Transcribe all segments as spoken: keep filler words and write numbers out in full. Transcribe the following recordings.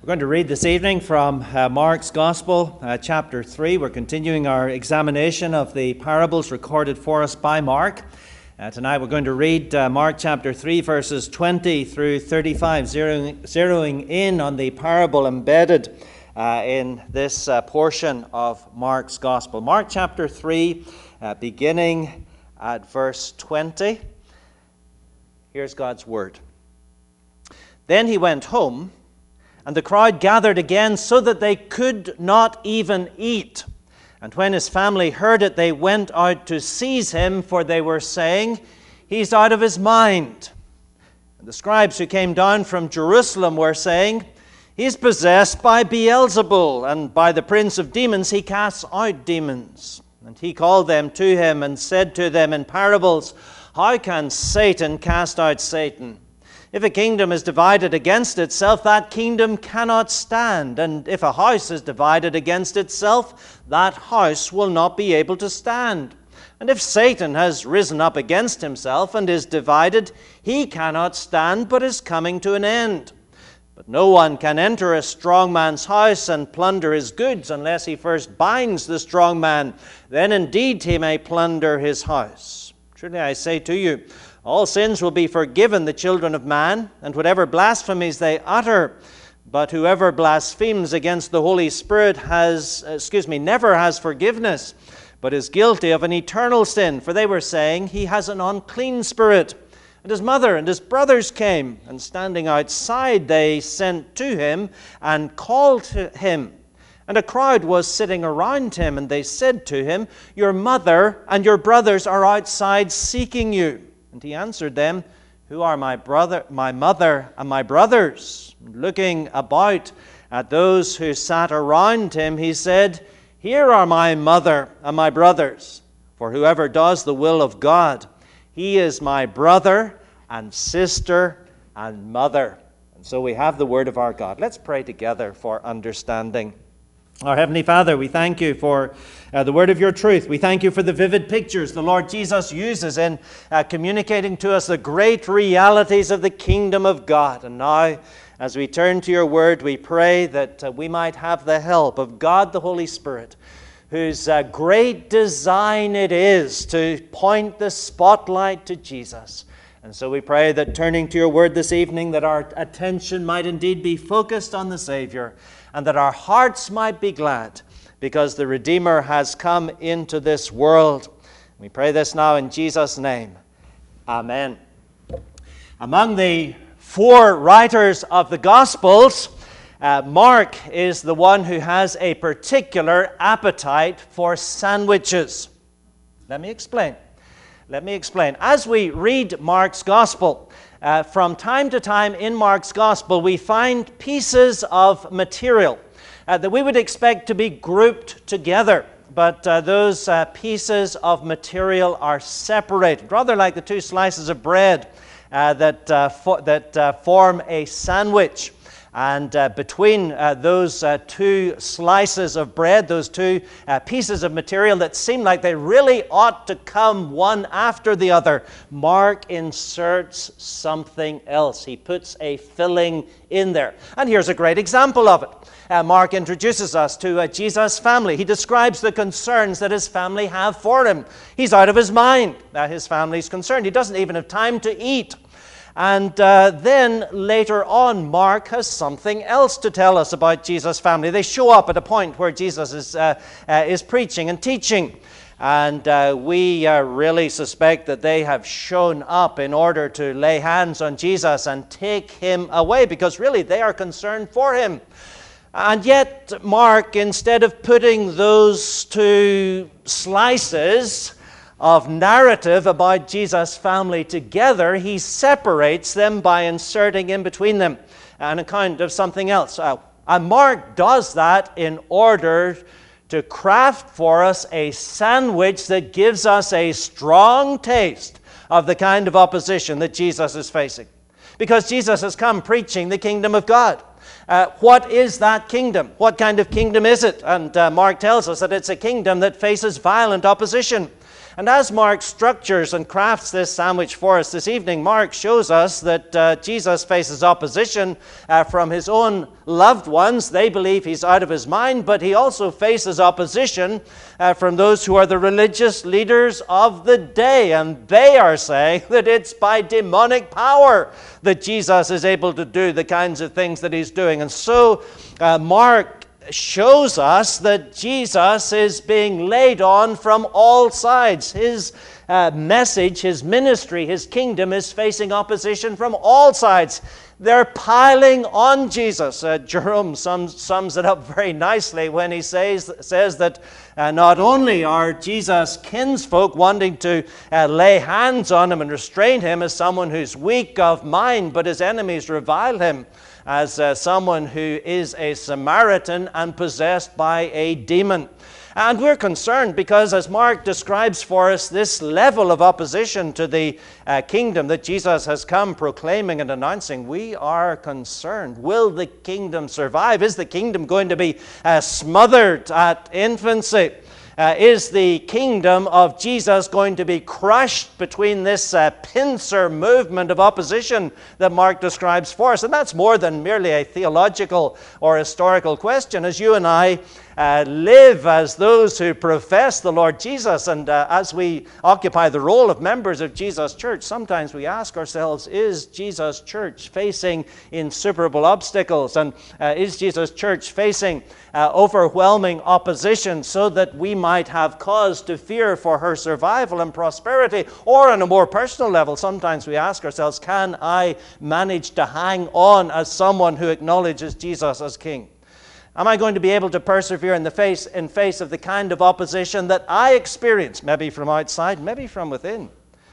We're going to read this evening from uh, Mark's Gospel, uh, chapter three. We're continuing our examination of the parables recorded for us by Mark. Uh, tonight we're going to read uh, Mark chapter three, verses twenty through thirty-five, zeroing, zeroing in on the parable embedded uh, in this uh, portion of Mark's Gospel. Mark chapter three, uh, beginning at verse twenty. Here's God's word. Then he went home, and the crowd gathered again so that they could not even eat. And when his family heard it, they went out to seize him, for they were saying, "He's out of his mind." And the scribes who came down from Jerusalem were saying, "He's possessed by Beelzebul, and by the prince of demons he casts out demons." And he called them to him and said to them in parables, "How can Satan cast out Satan? If a kingdom is divided against itself, that kingdom cannot stand. And if a house is divided against itself, that house will not be able to stand. And if Satan has risen up against himself and is divided, he cannot stand, but is coming to an end. But no one can enter a strong man's house and plunder his goods unless he first binds the strong man. Then indeed he may plunder his house. Truly I say to you, all sins will be forgiven the children of man, and whatever blasphemies they utter. But whoever blasphemes against the Holy Spirit has, excuse me, never has forgiveness, but is guilty of an eternal sin. For they were saying, he has an unclean spirit. And his mother and his brothers came, and standing outside they sent to him and called to him. And a crowd was sitting around him, and they said to him, "Your mother and your brothers are outside seeking you." And he answered them, "Who are my brother, my mother, and my brothers?" Looking about at those who sat around him, he said, "Here are my mother and my brothers. For whoever does the will of God, he is my brother and sister and mother." And so we have the word of our God. Let's pray together for understanding. Our Heavenly Father, we thank you for uh, the word of your truth. We thank you for the vivid pictures the Lord Jesus uses in uh, communicating to us the great realities of the kingdom of God. And now, as we turn to your word, we pray that uh, we might have the help of God the Holy Spirit, whose uh, great design it is to point the spotlight to Jesus. And so we pray that turning to your word this evening, that our attention might indeed be focused on the Savior, and that our hearts might be glad because the Redeemer has come into this world. We pray this now in Jesus' name. Amen. Among the four writers of the Gospels, uh, Mark is the one who has a particular appetite for sandwiches. Let me explain. Let me explain. As we read Mark's Gospel, Uh, from time to time in Mark's Gospel, we find pieces of material uh, that we would expect to be grouped together. But uh, those uh, pieces of material are separated, rather like the two slices of bread uh, that, uh, fo- that uh, form a sandwich. And uh, between uh, those uh, two slices of bread, those two uh, pieces of material that seem like they really ought to come one after the other, Mark inserts something else. He puts a filling in there. And here's a great example of it. Uh, Mark introduces us to uh, Jesus' family. He describes the concerns that his family have for him. He's out of his mind that his family's concerned. He doesn't even have time to eat. And uh, then later on, Mark has something else to tell us about Jesus' family. They show up at a point where Jesus is, uh, uh, is preaching and teaching. And uh, we uh, really suspect that they have shown up in order to lay hands on Jesus and take him away, because really they are concerned for him. And yet Mark, instead of putting those two slices of narrative about Jesus' family together, he separates them by inserting in between them an account of something else. Uh, and Mark does that in order to craft for us a sandwich that gives us a strong taste of the kind of opposition that Jesus is facing. Because Jesus has come preaching the kingdom of God. Uh, what is that kingdom? What kind of kingdom is it? And uh, Mark tells us that it's a kingdom that faces violent opposition. And as Mark structures and crafts this sandwich for us this evening, Mark shows us that uh, Jesus faces opposition uh, from his own loved ones. They believe he's out of his mind, but he also faces opposition uh, from those who are the religious leaders of the day. And they are saying that it's by demonic power that Jesus is able to do the kinds of things that he's doing. And so uh, Mark shows us that Jesus is being laid on from all sides. His uh, message, his ministry, his kingdom is facing opposition from all sides. They're piling on Jesus. Uh, Jerome sums, sums it up very nicely when he says, says that uh, not only are Jesus' kinsfolk wanting to uh, lay hands on him and restrain him as someone who's weak of mind, but his enemies revile him as uh, someone who is a Samaritan and possessed by a demon. And we're concerned because, as Mark describes for us, this level of opposition to the uh, kingdom that Jesus has come proclaiming and announcing, we are concerned. Will the kingdom survive? Is the kingdom going to be uh, smothered at infancy? Uh, is the kingdom of Jesus going to be crushed between this uh, pincer movement of opposition that Mark describes for us? And that's more than merely a theological or historical question. As you and I uh, live as those who profess the Lord Jesus, and uh, as we occupy the role of members of Jesus' church, sometimes we ask ourselves, is Jesus' church facing insuperable obstacles? And uh, is Jesus' church facing uh, overwhelming opposition so that we might might have cause to fear for her survival and prosperity? Or on a more personal level, sometimes we ask ourselves, can I manage to hang on as someone who acknowledges Jesus as King? Am I going to be able to persevere in the face in face of the kind of opposition that I experience, maybe from outside, maybe from within,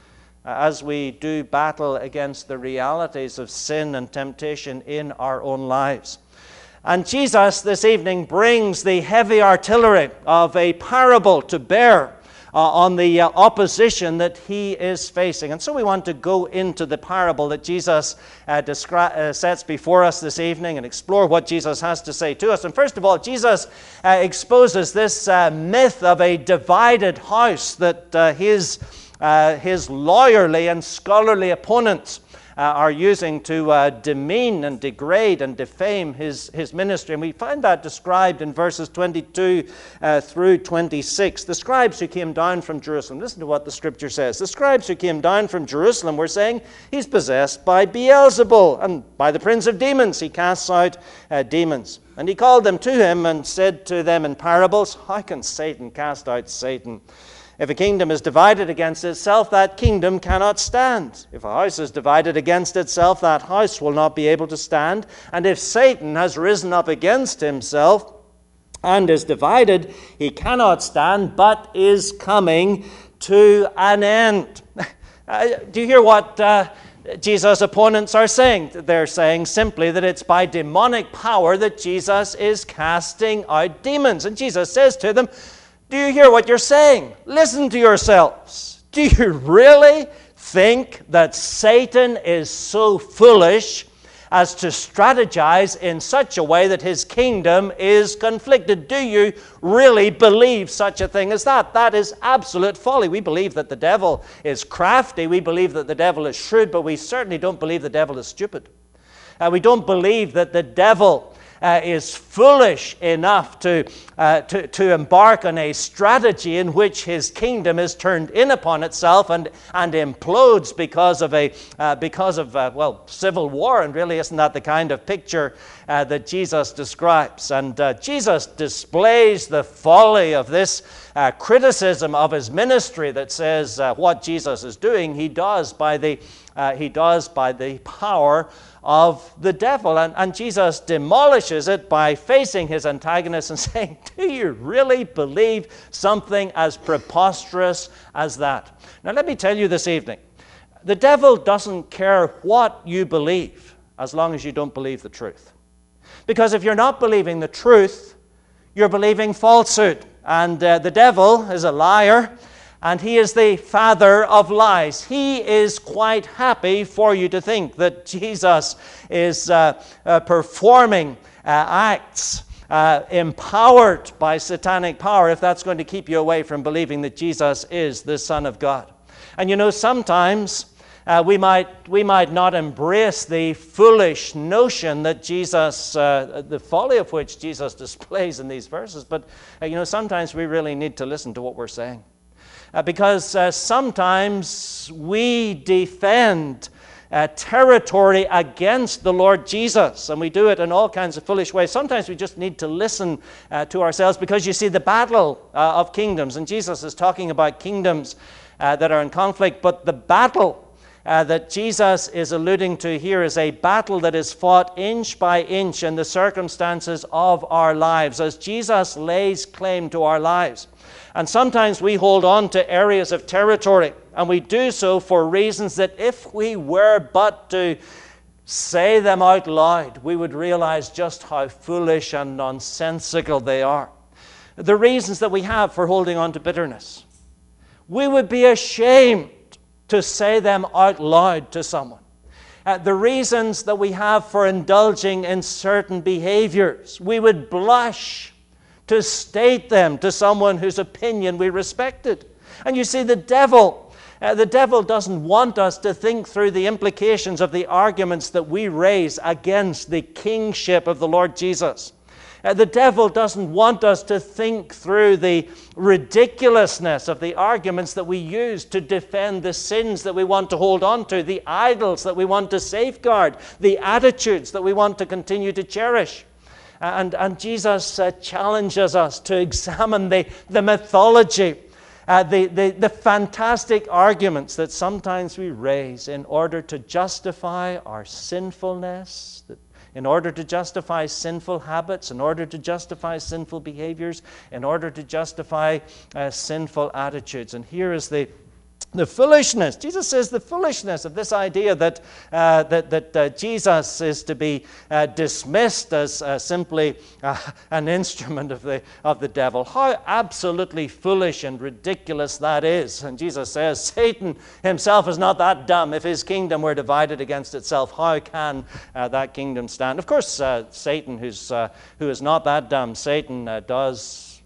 as we do battle against the realities of sin and temptation in our own lives? And Jesus this evening brings the heavy artillery of a parable to bear uh, on the uh, opposition that he is facing. And so we want to go into the parable that Jesus uh, descri- uh, sets before us this evening and explore what Jesus has to say to us. And first of all, Jesus uh, exposes this uh, myth of a divided house that uh, his, uh, his lawyerly and scholarly opponents Uh, are using to uh, demean and degrade and defame his, his ministry. And we find that described in verses twenty-two uh, through twenty-six. The scribes who came down from Jerusalem, listen to what the scripture says. The scribes who came down from Jerusalem were saying, he's possessed by Beelzebul, and by the prince of demons he casts out uh, demons. And he called them to him and said to them in parables, how can Satan cast out Satan? If a kingdom is divided against itself, that kingdom cannot stand. If a house is divided against itself, that house will not be able to stand. And if Satan has risen up against himself and is divided, he cannot stand, but is coming to an end. Uh, do you hear what uh, Jesus' opponents are saying? They're saying simply that it's by demonic power that Jesus is casting out demons. And Jesus says to them, do you hear what you're saying? Listen to yourselves. Do you really think that Satan is so foolish as to strategize in such a way that his kingdom is conflicted? Do you really believe such a thing as that? That is absolute folly. We believe that the devil is crafty. We believe that the devil is shrewd, but we certainly don't believe the devil is stupid. Uh, we don't believe that the devil Uh, is foolish enough to, uh, to, to embark on a strategy in which his kingdom is turned in upon itself and, and implodes because of, a, uh, because of uh, well, civil war. And really, isn't that the kind of picture uh, that Jesus describes? And uh, Jesus displays the folly of this uh, criticism of his ministry that says uh, what Jesus is doing, he does by the, uh, he does by the power of the devil. And, and Jesus demolishes it by facing his antagonists and saying, do you really believe something as preposterous as that? Now let me tell you this evening, the devil doesn't care what you believe as long as you don't believe the truth. Because if you're not believing the truth, you're believing falsehood. And uh, the devil is a liar, and he is the father of lies. He is quite happy for you to think that Jesus is uh, uh, performing uh, acts uh, empowered by satanic power if that's going to keep you away from believing that Jesus is the Son of God. And you know, sometimes uh, we might we might not embrace the foolish notion that Jesus, uh, the folly of which Jesus displays in these verses, but uh, you know, sometimes we really need to listen to what we're saying. Uh, because uh, sometimes we defend uh, territory against the Lord Jesus, and we do it in all kinds of foolish ways. Sometimes we just need to listen uh, to ourselves, because you see, the battle uh, of kingdoms, and Jesus is talking about kingdoms uh, that are in conflict, but the battle Uh, that Jesus is alluding to here is a battle that is fought inch by inch in the circumstances of our lives, as Jesus lays claim to our lives. And sometimes we hold on to areas of territory, and we do so for reasons that if we were but to say them out loud, we would realize just how foolish and nonsensical they are. The reasons that we have for holding on to bitterness. We would be ashamed to say them out loud to someone. Uh, the reasons that we have for indulging in certain behaviors, we would blush to state them to someone whose opinion we respected. And you see, the devil, uh, the devil doesn't want us to think through the implications of the arguments that we raise against the kingship of the Lord Jesus. Uh, the devil doesn't want us to think through the ridiculousness of the arguments that we use to defend the sins that we want to hold on to, the idols that we want to safeguard, the attitudes that we want to continue to cherish. And, and Jesus uh, challenges us to examine the, the mythology, uh, the, the, the fantastic arguments that sometimes we raise in order to justify our sinfulness, that in order to justify sinful habits, in order to justify sinful behaviors, in order to justify uh, sinful attitudes. And here is the The foolishness. Jesus says the foolishness of this idea that uh, that, that uh, Jesus is to be uh, dismissed as uh, simply uh, an instrument of the of the devil. How absolutely foolish and ridiculous that is. And Jesus says Satan himself is not that dumb. If his kingdom were divided against itself, how can uh, that kingdom stand? Of course, uh, Satan, who's uh, who is not that dumb, Satan uh, does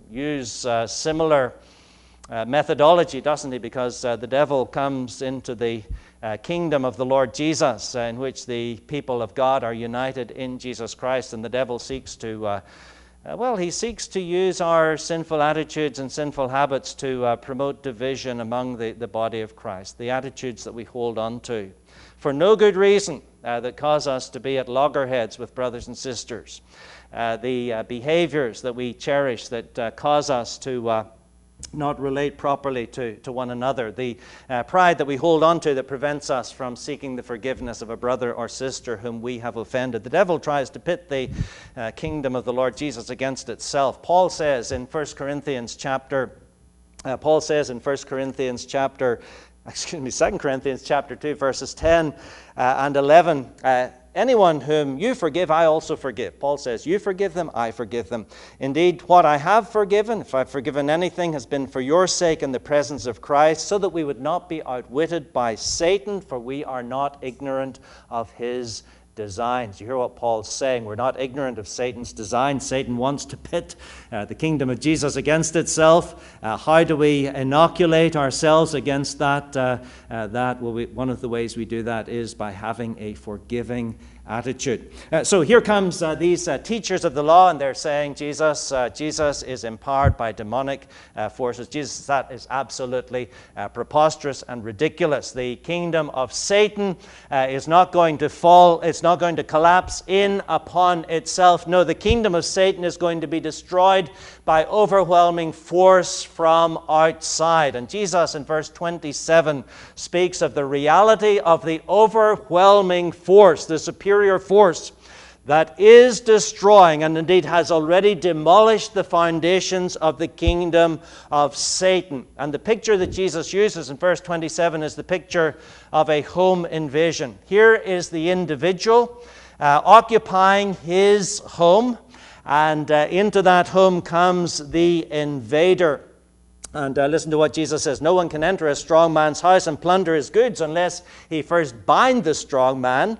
use uh, similar Uh, methodology, doesn't he? Because uh, the devil comes into the uh, kingdom of the Lord Jesus, uh, in which the people of God are united in Jesus Christ, and the devil seeks to, uh, uh, well, he seeks to use our sinful attitudes and sinful habits to uh, promote division among the, the body of Christ, the attitudes that we hold on to for no good reason, uh, that cause us to be at loggerheads with brothers and sisters, uh, the uh, behaviors that we cherish that uh, cause us to uh, not relate properly to, to one another, the uh, pride that we hold on to that prevents us from seeking the forgiveness of a brother or sister whom we have offended. The devil tries to pit the uh, kingdom of the Lord Jesus against itself. Paul says in First Corinthians chapter, uh, Paul says in First Corinthians chapter, excuse me, Second Corinthians chapter two, verses ten uh, and eleven, uh, anyone whom you forgive, I also forgive. Paul says, you forgive them, I forgive them. Indeed, what I have forgiven, if I've forgiven anything, has been for your sake in the presence of Christ, so that we would not be outwitted by Satan, for we are not ignorant of his designs. You hear what Paul's saying. We're not ignorant of Satan's design. Satan wants to pit uh, the kingdom of Jesus against itself. Uh, how do we inoculate ourselves against that? Uh, uh, that well, we, one of the ways we do that is by having a forgiving attitude. Uh, so here comes uh, these uh, teachers of the law, and they're saying Jesus, uh, Jesus is empowered by demonic uh, forces. Jesus, that is absolutely uh, preposterous and ridiculous. The kingdom of Satan uh, is not going to fall. It's not going to collapse in upon itself. No, the kingdom of Satan is going to be destroyed by overwhelming force from outside. And Jesus in verse twenty-seven speaks of the reality of the overwhelming force, the superior force that is destroying and indeed has already demolished the foundations of the kingdom of Satan. And the picture that Jesus uses in verse twenty-seven is the picture of a home invasion. Here is the individual uh, occupying his home, and uh, into that home comes the invader. And uh, listen to what Jesus says. No one can enter a strong man's house and plunder his goods unless he first bind the strong man.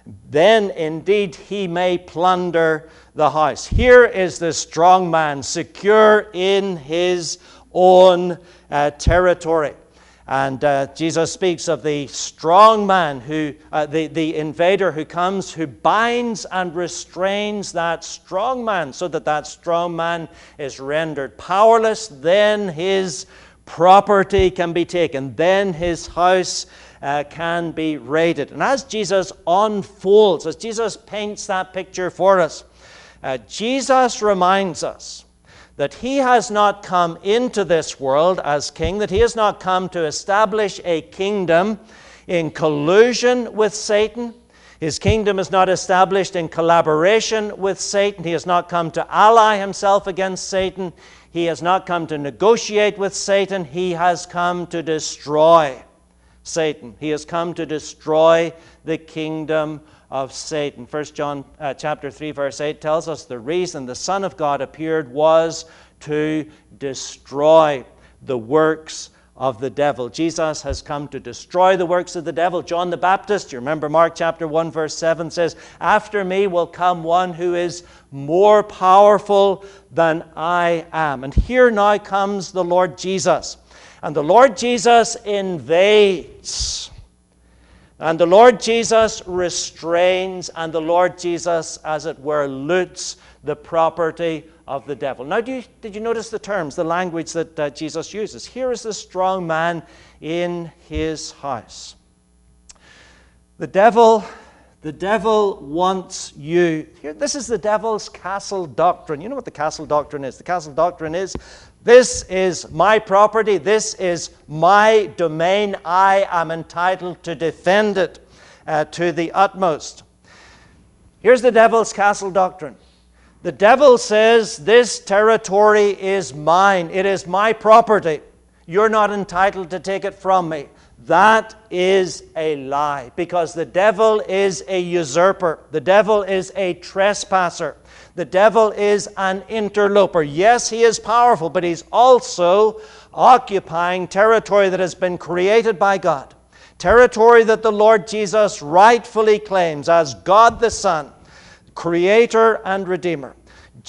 then indeed he may plunder the house. Here is the strong man, secure in his own uh, territory. And uh, Jesus speaks of the strong man, who, uh, the, the invader who comes, who binds and restrains that strong man, so that that strong man is rendered powerless. Then his property can be taken. Then his house uh, can be raided. And as Jesus unfolds, as Jesus paints that picture for us, uh, Jesus reminds us that he has not come into this world as king, that he has not come to establish a kingdom in collusion with Satan. His kingdom is not established in collaboration with Satan. He has not come to ally himself against Satan. He has not come to negotiate with Satan. He has come to destroy Satan. He has come to destroy the kingdom of Satan. First John uh, chapter three verse eight tells us the reason the Son of God appeared was to destroy the works of the devil. Jesus has come to destroy the works of the devil. John the Baptist, you remember Mark chapter one verse seven says, "After me will come one who is more powerful than I am." And here now comes the Lord Jesus. And the Lord Jesus invades. And the Lord Jesus restrains, and the Lord Jesus, as it were, loots the property of the devil. Now, do you, did you notice the terms, the language that uh, Jesus uses? Here is the strong man in his house. The devil, the devil wants you. Here, this is the devil's castle doctrine. You know what the castle doctrine is? The castle doctrine is, this is my property. This is my domain. I am entitled to defend it uh, to the utmost. Here's the devil's castle doctrine. The devil says, this territory is mine. It is my property. You're not entitled to take it from me. That is a lie, because the devil is a usurper. The devil is a trespasser. The devil is an interloper. Yes, he is powerful, but he's also occupying territory that has been created by God. Territory that the Lord Jesus rightfully claims as God the Son, Creator and Redeemer.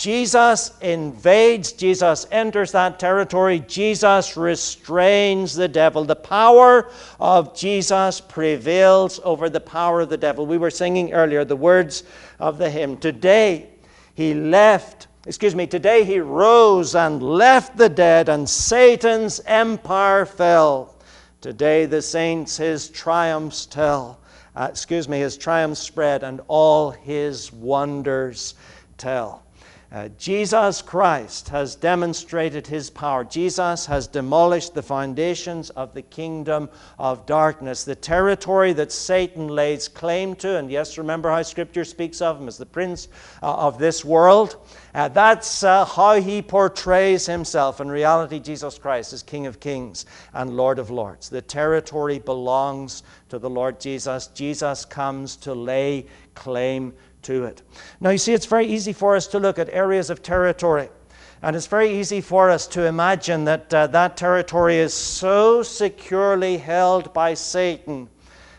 Jesus invades, Jesus enters that territory, Jesus restrains the devil. The power of Jesus prevails over the power of the devil. We were singing earlier the words of the hymn. Today he left, excuse me, today he rose and left the dead, and Satan's empire fell. Today the saints his triumphs tell. Uh, excuse me, his triumphs spread, and all his wonders tell. Uh, Jesus Christ has demonstrated his power. Jesus has demolished the foundations of the kingdom of darkness. The territory that Satan lays claim to, and yes, remember how Scripture speaks of him as the prince uh, of this world. Uh, that's uh, how he portrays himself. In reality, Jesus Christ is King of kings and Lord of lords. The territory belongs to the Lord Jesus. Jesus comes to lay claim to it. Now you see, it's very easy for us to look at areas of territory, and it's very easy for us to imagine that uh, that territory is so securely held by Satan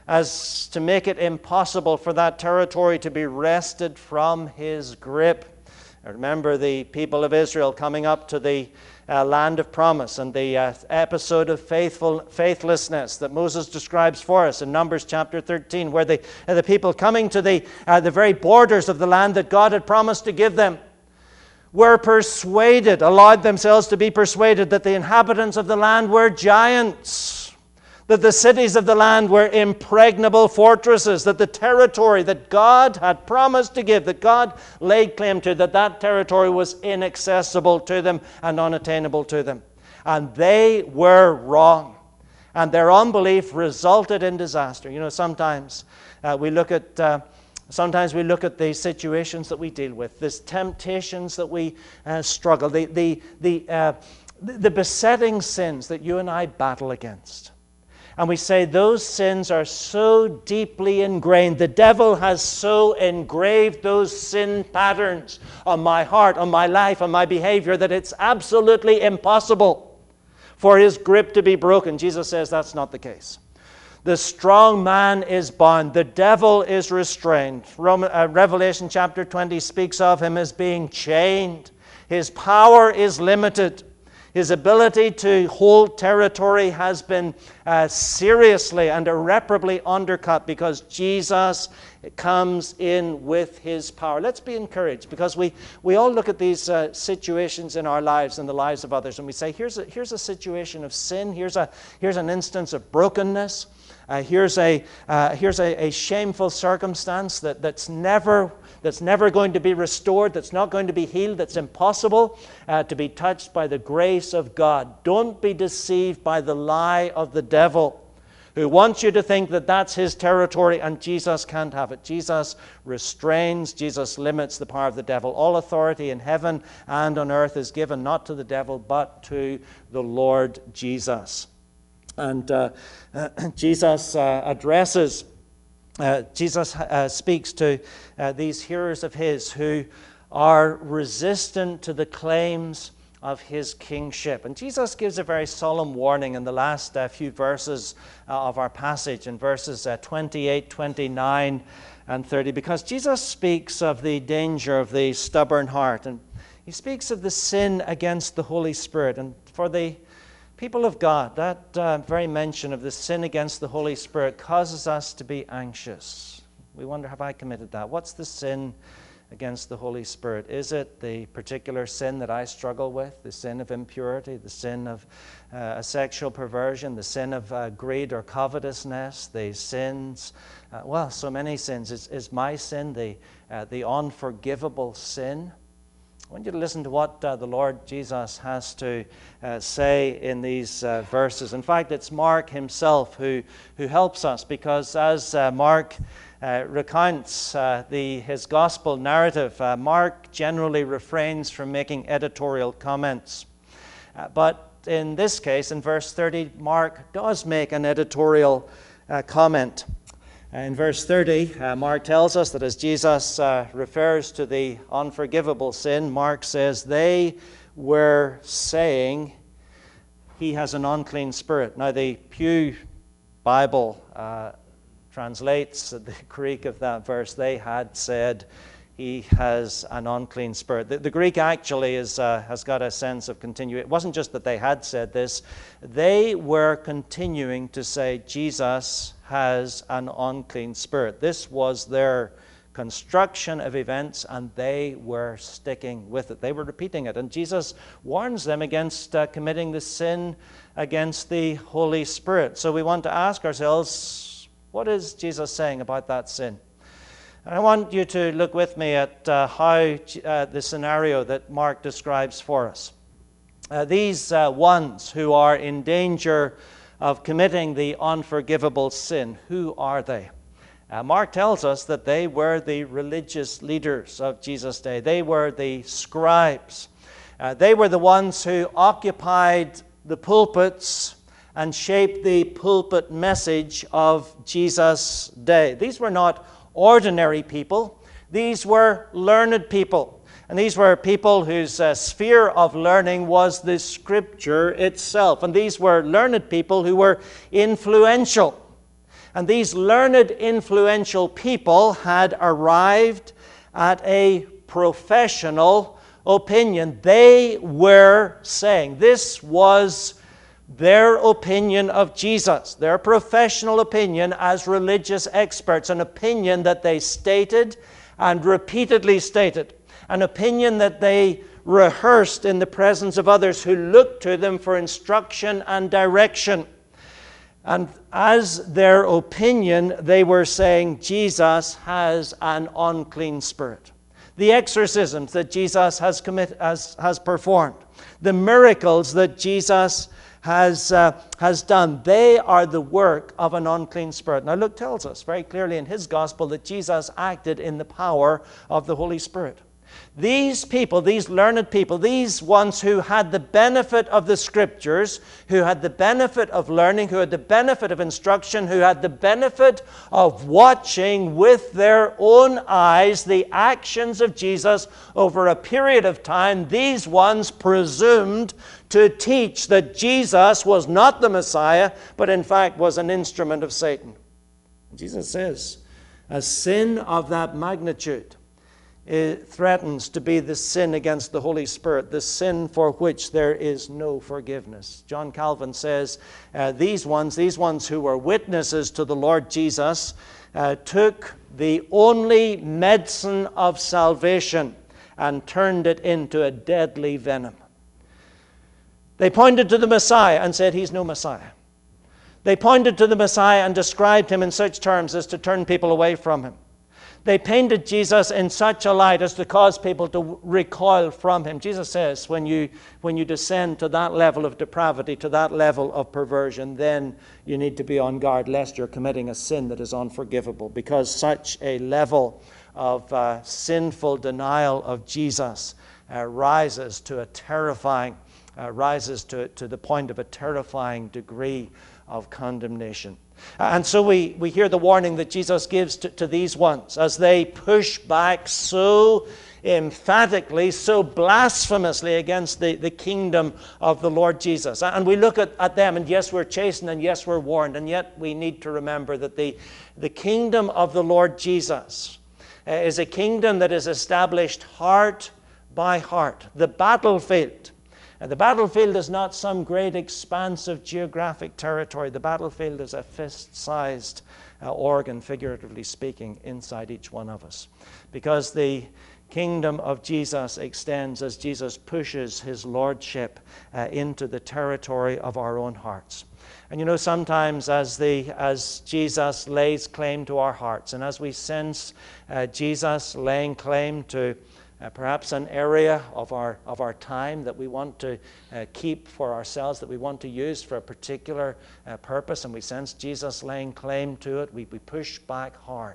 as to make it impossible for that territory to be wrested from his grip. I remember the people of Israel coming up to the Uh, land of promise, and the uh, episode of faithful faithlessness that Moses describes for us in Numbers chapter thirteen, where the, uh, the people coming to the, uh, the very borders of the land that God had promised to give them were persuaded, allowed themselves to be persuaded that the inhabitants of the land were giants, that the cities of the land were impregnable fortresses, that the territory that God had promised to give, that God laid claim to, that that territory was inaccessible to them and unattainable to them. And they were wrong. And their unbelief resulted in disaster. You know, sometimes uh, we look at... Uh, Sometimes we look at the situations that we deal with, the temptations that we uh, struggle, the, the, the, uh, the besetting sins that you and I battle against. And we say those sins are so deeply ingrained. The devil has so engraved those sin patterns on my heart, on my life, on my behavior, that it's absolutely impossible for his grip to be broken. Jesus says that's not the case. The strong man is bound. The devil is restrained. Roman, uh, Revelation chapter twenty speaks of him as being chained. His power is limited. His ability to hold territory has been uh, seriously and irreparably undercut because Jesus comes in with his power. Let's be encouraged, because we, we all look at these uh, situations in our lives and the lives of others, and we say, here's a, here's a situation of sin, here's, a, here's an instance of brokenness, uh, here's, a, uh, here's a, a shameful circumstance that, that's never... that's never going to be restored, that's not going to be healed, that's impossible uh, to be touched by the grace of God. Don't be deceived by the lie of the devil, who wants you to think that that's his territory and Jesus can't have it. Jesus restrains, Jesus limits the power of the devil. All authority in heaven and on earth is given not to the devil but to the Lord Jesus. And uh, uh, Jesus uh, addresses Uh, Jesus uh, speaks to uh, these hearers of his who are resistant to the claims of his kingship. And Jesus gives a very solemn warning in the last uh, few verses uh, of our passage, in verses uh, twenty-eight, twenty-nine, and thirty, because Jesus speaks of the danger of the stubborn heart, and he speaks of the sin against the Holy Spirit. And for the people of God, that uh, very mention of the sin against the Holy Spirit causes us to be anxious. We wonder, have I committed that? What's the sin against the Holy Spirit? Is it the particular sin that I struggle with, the sin of impurity, the sin of uh, a sexual perversion, the sin of uh, greed or covetousness, the sins, uh, well, so many sins. Is, is my sin the, uh, the unforgivable sin? I want you to listen to what uh, the Lord Jesus has to uh, say in these uh, verses. In fact, it's Mark himself who, who helps us, because as uh, Mark uh, recounts uh, the, his gospel narrative, uh, Mark generally refrains from making editorial comments. Uh, but in this case, in verse thirty, Mark does make an editorial uh, comment. In verse thirty, uh, Mark tells us that as Jesus uh, refers to the unforgivable sin, Mark says, they were saying he has an unclean spirit. Now, the Pew Bible uh, translates the Greek of that verse, they had said he has an unclean spirit. The, the Greek actually is, uh, has got a sense of continuity. It wasn't just that they had said this, they were continuing to say Jesus has an unclean spirit. This was their construction of events, and they were sticking with it. They were repeating it. And Jesus warns them against uh, committing the sin against the Holy Spirit. So we want to ask ourselves, what is Jesus saying about that sin? And I want you to look with me at uh, how uh, the scenario that Mark describes for us. Uh, these uh, ones who are in danger of committing the unforgivable sin, who are they? Uh, Mark tells us that they were the religious leaders of Jesus' day. They were the scribes. Uh, they were the ones who occupied the pulpits and shaped the pulpit message of Jesus' day. These were not ordinary people. These were learned people. And these were people whose uh, sphere of learning was the Scripture itself. And these were learned people who were influential. And these learned, influential people had arrived at a professional opinion. They were saying, this was their opinion of Jesus, their professional opinion as religious experts, an opinion that they stated and repeatedly stated. An opinion that they rehearsed in the presence of others who looked to them for instruction and direction. And as their opinion, they were saying Jesus has an unclean spirit. The exorcisms that Jesus has, commit, has, has performed, the miracles that Jesus has, uh, has done, they are the work of an unclean spirit. Now Luke tells us very clearly in his gospel that Jesus acted in the power of the Holy Spirit. These people, these learned people, these ones who had the benefit of the Scriptures, who had the benefit of learning, who had the benefit of instruction, who had the benefit of watching with their own eyes the actions of Jesus over a period of time, these ones presumed to teach that Jesus was not the Messiah, but in fact was an instrument of Satan. Jesus says, a sin of that magnitude, it threatens to be the sin against the Holy Spirit, the sin for which there is no forgiveness. John Calvin says, uh, these ones, these ones who were witnesses to the Lord Jesus, uh, took the only medicine of salvation and turned it into a deadly venom. They pointed to the Messiah and said, he's no Messiah. They pointed to the Messiah and described him in such terms as to turn people away from him. They painted Jesus in such a light as to cause people to recoil from him. Jesus says, when you, when you descend to that level of depravity, to that level of perversion, then you need to be on guard lest you're committing a sin that is unforgivable, because such a level of uh, sinful denial of Jesus uh, rises to a terrifying, uh, rises to, to the point of a terrifying degree of condemnation. And so we, we hear the warning that Jesus gives to, to these ones as they push back so emphatically, so blasphemously against the, the kingdom of the Lord Jesus. And we look at, at them, and yes, we're chastened, and yes, we're warned, and yet we need to remember that the, the kingdom of the Lord Jesus uh, is a kingdom that is established heart by heart. The battlefield And the battlefield is not some great expanse of geographic territory. The battlefield is a fist-sized uh, organ, figuratively speaking, inside each one of us. Because the kingdom of Jesus extends as Jesus pushes his lordship uh, into the territory of our own hearts. And you know, sometimes as the as Jesus lays claim to our hearts, and as we sense uh, Jesus laying claim to Uh, perhaps an area of our of our time that we want to uh, keep for ourselves, that we want to use for a particular uh, purpose, and we sense Jesus laying claim to it, we, we push back hard.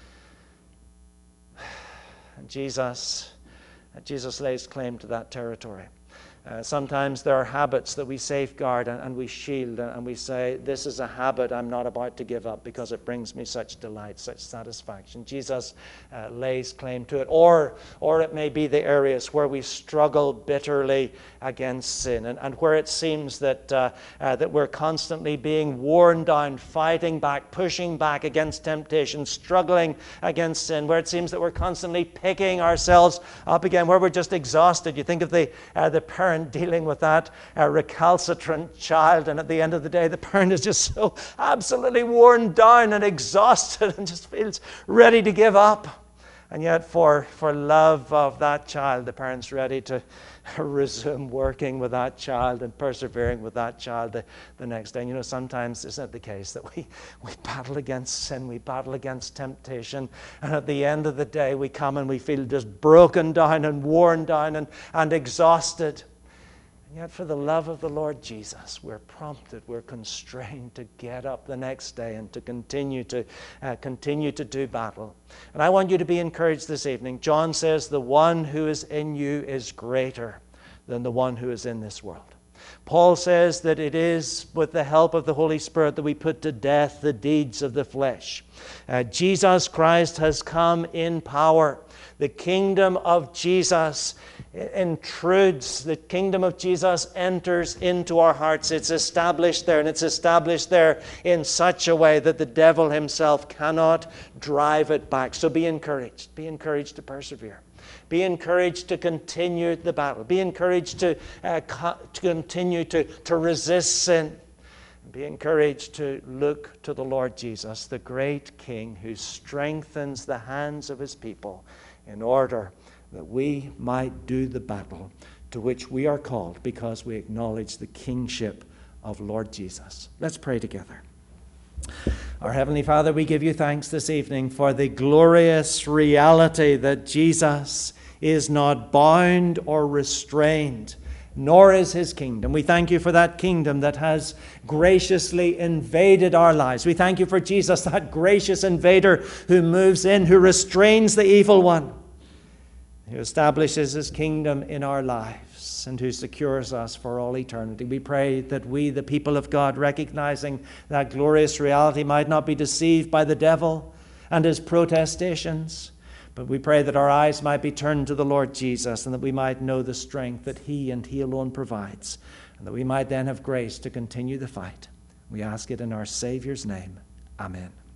And Jesus, uh, Jesus lays claim to that territory. Uh, sometimes there are habits that we safeguard and, and we shield, and, and we say, this is a habit I'm not about to give up because it brings me such delight, such satisfaction. Jesus uh, lays claim to it. Or, or it may be the areas where we struggle bitterly against sin, and, and where it seems that, uh, uh, that we're constantly being worn down, fighting back, pushing back against temptation, struggling against sin, where it seems that we're constantly picking ourselves up again, where we're just exhausted. You think of the, uh, the parent dealing with that uh, recalcitrant child, and at the end of the day the parent is just so absolutely worn down and exhausted and just feels ready to give up. And yet for, for love of that child, the parent's ready to resume working with that child and persevering with that child the, the next day. And you know, sometimes isn't it the case that we, we battle against sin, we battle against temptation, and at the end of the day we come and we feel just broken down and worn down and, and exhausted. And yet for the love of the Lord Jesus, we're prompted, we're constrained to get up the next day and to continue to uh, continue to do battle. And I want you to be encouraged this evening. John says, the one who is in you is greater than the one who is in this world. Paul says that it is with the help of the Holy Spirit that we put to death the deeds of the flesh. Uh, Jesus Christ has come in power. The kingdom of Jesus intrudes. The kingdom of Jesus enters into our hearts. It's established there, and it's established there in such a way that the devil himself cannot drive it back. So be encouraged. Be encouraged to persevere. Be encouraged to continue the battle. Be encouraged to, uh, co- to continue to, to resist sin. Be encouraged to look to the Lord Jesus, the great King who strengthens the hands of his people in order that we might do the battle to which we are called because we acknowledge the kingship of Lord Jesus. Let's pray together. Our Heavenly Father, we give you thanks this evening for the glorious reality that Jesus is not bound or restrained, nor is his kingdom. We thank you for that kingdom that has graciously invaded our lives. We thank you for Jesus, that gracious invader who moves in, who restrains the evil one. who establishes his kingdom in our lives, and who secures us for all eternity. We pray that we, the people of God, recognizing that glorious reality, might not be deceived by the devil and his protestations, but we pray that our eyes might be turned to the Lord Jesus, and that we might know the strength that he and he alone provides, and that we might then have grace to continue the fight. We ask it in our Savior's name. Amen.